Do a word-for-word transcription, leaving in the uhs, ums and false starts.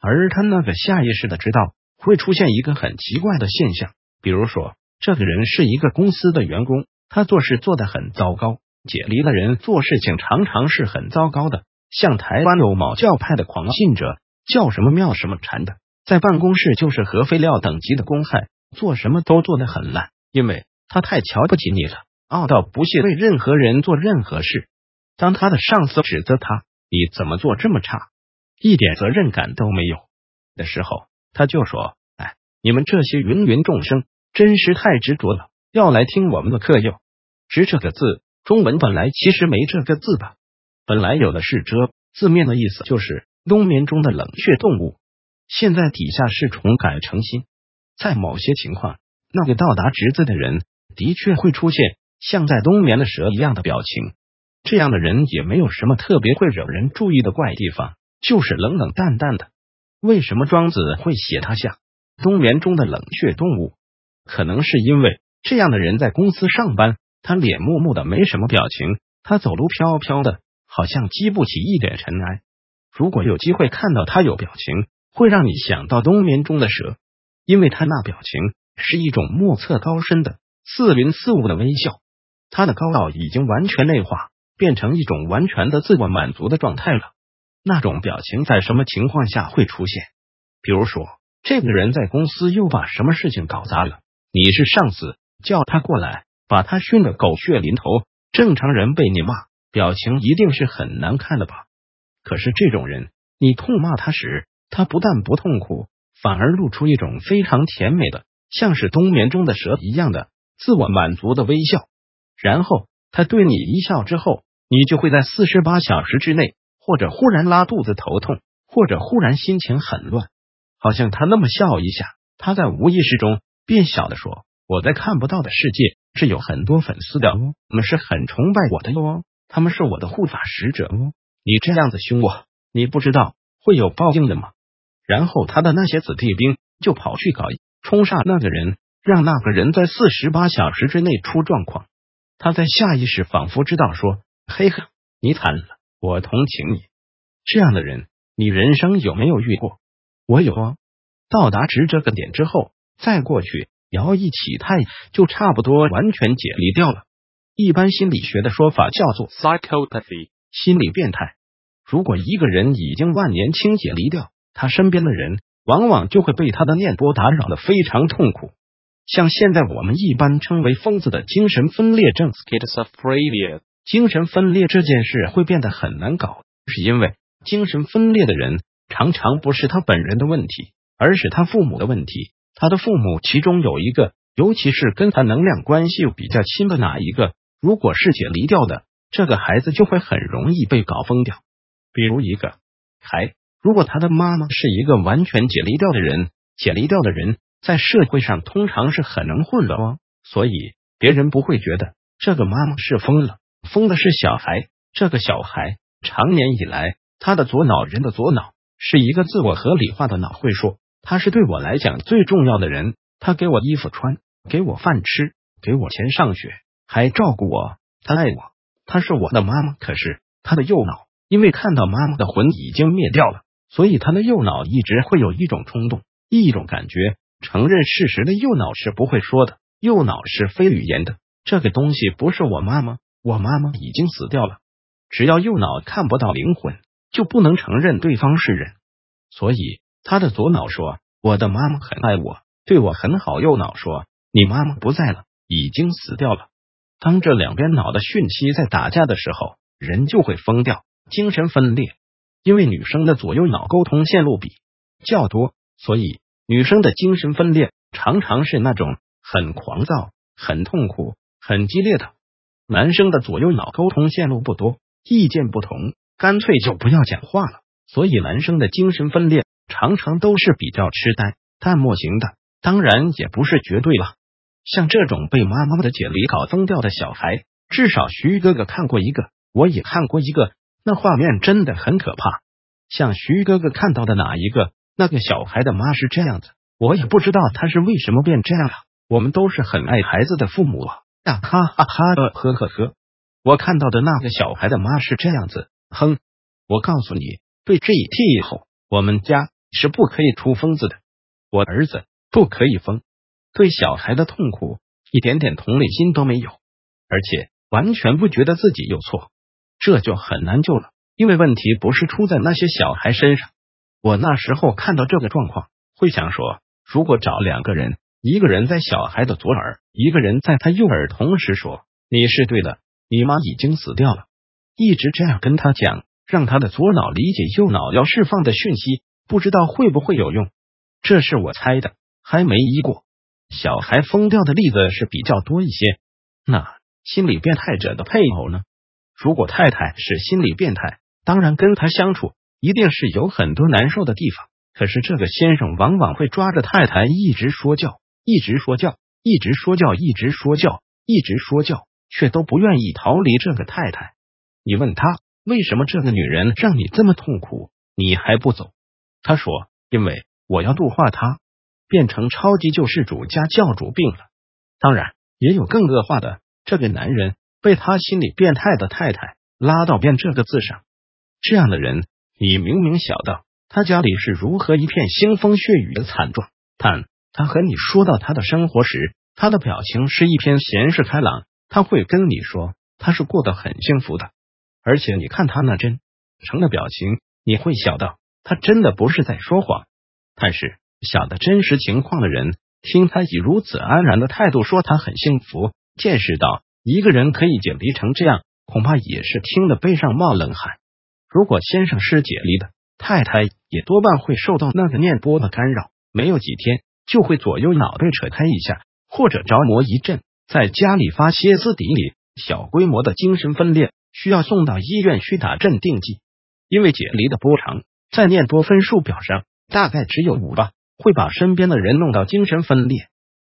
而他那个下意识的知道会出现一个很奇怪的现象，比如说这个人是一个公司的员工，他做事做得很糟糕，解离的人做事情常常是很糟糕的，像台湾有某教派的狂信者，叫什么妙什么禅的，在办公室就是核废料等级的公害，做什么都做得很烂，因为他太瞧不起你了，傲到不屑为任何人做任何事。当他的上司指责他你怎么做这么差，一点责任感都没有的时候，他就说，哎，你们这些芸芸众生真是太执着了，要来听我们的课哟。执这个字，中文本来其实没这个字吧，本来有的是遮，字面的意思就是冬眠中的冷血动物，现在底下是重改成心。在某些情况，那个到达直字的人的确会出现像在冬眠的蛇一样的表情，这样的人也没有什么特别会惹人注意的怪地方，就是冷冷淡淡的。为什么庄子会写他像冬眠中的冷血动物？可能是因为这样的人在公司上班，他脸木木的没什么表情，他走路飘飘的，好像激不起一点尘埃。如果有机会看到他有表情，会让你想到冬眠中的蛇，因为他那表情是一种莫测高深的似云似雾的微笑，他的高傲已经完全内化，变成一种完全的自我满足的状态了。那种表情在什么情况下会出现？比如说，这个人在公司又把什么事情搞砸了，你是上司，叫他过来，把他熏得狗血淋头，正常人被你骂，表情一定是很难看的吧？可是这种人，你痛骂他时，他不但不痛苦，反而露出一种非常甜美的，像是冬眠中的蛇一样的自我满足的微笑。然后他对你一笑之后，你就会在四十八小时之内，或者忽然拉肚子头痛，或者忽然心情很乱，好像他那么笑一下，他在无意识中变小的说，我在看不到的世界是有很多粉丝的哦，他们是很崇拜我的哟，他们是我的护法使者哦，你这样子凶我，你不知道会有报应的吗？然后他的那些子弟兵就跑去搞冲杀那个人，让那个人在四十八小时之内出状况。他在下意识仿佛知道说，嘿呵，你惨了，我同情你。这样的人，你人生有没有遇过？我有啊。到达值这个点之后，再过去摇一起态，就差不多完全解离掉了。一般心理学的说法叫做 psychopathy， 心理变态。如果一个人已经万年清解离掉，他身边的人往往就会被他的念波打扰得非常痛苦。像现在我们一般称为疯子的精神分裂症 schizophrenia， 精神分裂这件事会变得很难搞，是因为精神分裂的人常常不是他本人的问题，而是他父母的问题。他的父母其中有一个，尤其是跟他能量关系比较亲的哪一个，如果是解离掉的，这个孩子就会很容易被搞疯掉。比如一个还如果他的妈妈是一个完全解离掉的人，解离掉的人在社会上通常是很能混的哦，所以别人不会觉得这个妈妈是疯了，疯的是小孩。这个小孩长年以来，他的左脑人的左脑是一个自我合理化的脑，会说他是对我来讲最重要的人，他给我衣服穿，给我饭吃，给我钱上学，还照顾我，他爱我，他是我的妈妈。可是他的右脑因为看到妈妈的魂已经灭掉了，所以他的右脑一直会有一种冲动，一种感觉，承认事实的右脑是不会说的，右脑是非语言的，这个东西不是我妈妈，我妈妈已经死掉了。只要右脑看不到灵魂，就不能承认对方是人，所以他的左脑说我的妈妈很爱我，对我很好，右脑说你妈妈不在了，已经死掉了。当这两边脑的讯息在打架的时候，人就会疯掉，精神分裂。因为女生的左右脑沟通线路比较多，所以女生的精神分裂常常是那种很狂躁、很痛苦、很激烈的。男生的左右脑沟通线路不多，意见不同，干脆就不要讲话了。所以男生的精神分裂常常都是比较痴呆、淡漠型的，当然也不是绝对了。像这种被妈妈的解离搞疯掉的小孩，至少徐哥哥看过一个，我也看过一个，那画面真的很可怕。像徐哥哥看到的哪一个，那个小孩的妈是这样子，我也不知道他是为什么变这样了。我们都是很爱孩子的父母啊，哈哈哈哈，呵呵呵。我看到的那个小孩的妈是这样子，哼，我告诉你，对这一题以后，我们家是不可以出疯子的。我儿子不可以疯，对小孩的痛苦一点点同理心都没有，而且完全不觉得自己有错，这就很难救了。因为问题不是出在那些小孩身上。我那时候看到这个状况，会想说，如果找两个人，一个人在小孩的左耳，一个人在他右耳，同时说你是对的，你妈已经死掉了，一直这样跟他讲，让他的左脑理解右脑要释放的讯息，不知道会不会有用。这是我猜的，还没医过。小孩疯掉的例子是比较多一些。那心理变态者的配偶呢？如果太太是心理变态，当然跟他相处一定是有很多难受的地方，可是这个先生往往会抓着太太一直说教，一直说教，一直说教，一直说教，一直说教，却都不愿意逃离这个太太。你问他为什么这个女人让你这么痛苦，你还不走？他说，因为我要度化她，变成超级救世主加教主病了。当然也有更恶化的，这个男人被他心理变态的太太拉到变这个字上。这样的人，你明明晓得他家里是如何一片腥风血雨的惨状，但他和你说到他的生活时，他的表情是一片闲适开朗，他会跟你说他是过得很幸福的，而且你看他那真诚的表情，你会晓得他真的不是在说谎。但是晓得真实情况的人，听他以如此安然的态度说他很幸福，见识到一个人可以解离成这样，恐怕也是听得背上冒冷汗。如果先生是解离的，太太也多半会受到那个念波的干扰，没有几天就会左右脑袋扯开一下，或者着魔一阵，在家里发歇斯底里，小规模的精神分裂，需要送到医院去打镇定剂。因为解离的波长在念波分数表上大概只有五吧，会把身边的人弄到精神分裂。